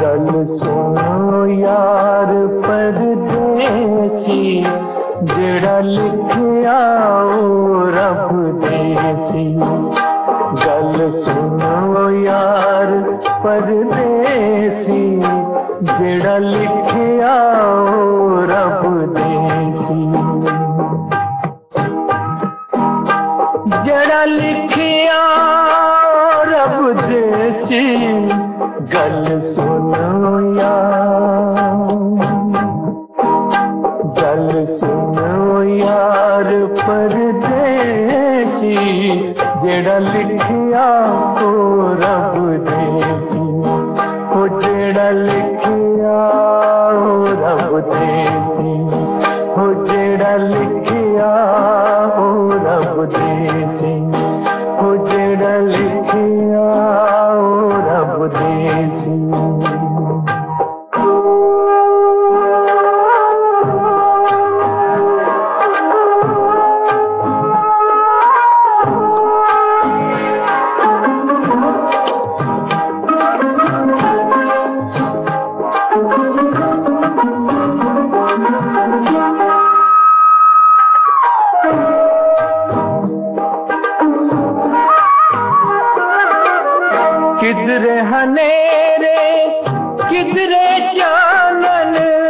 गल सुनो यार परदेसी, जेड़ा लिखिया ओ रब देसी। गल सुनो यार परदेसी, जेड़ा लिखिया ओ रब देसी। जेड़ा लिखिया रब देसी, गल सुनो यार, गल सुनो यार परदेसी, जेड़ा लिखिया ओ रब देसी। ओ जेड़ा लिखिया ओ रब देसी, ओ जेड़ा लिखिया ओ रब देसी, ओ जेड़ा लिखिया ओ रब देसी। किधरे हनेरे किधरे चानन,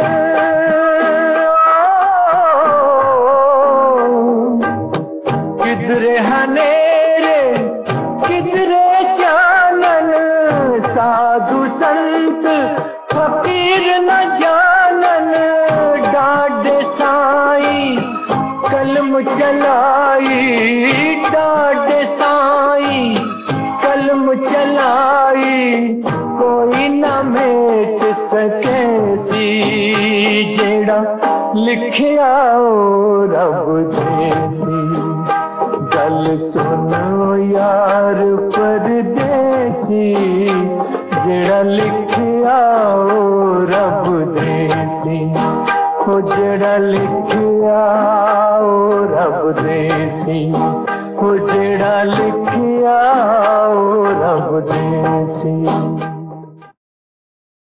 किधरे हनेरे किधरे चानन, साधु संत फकीर न जानन। डाढ़े साईं कलम चलाई, डाढ़े साईं कलम चलाई, कोई न मेट सके सी, जेड़ा लिखिया ओ रब देसी। गल सुनो यार परदेसी, जेड़ा लिखिया ओ रब देसी। ओ जेड़ा लिखिया ओ रब देसी, ओ जेड़ा लिखिया ओ रब देसी।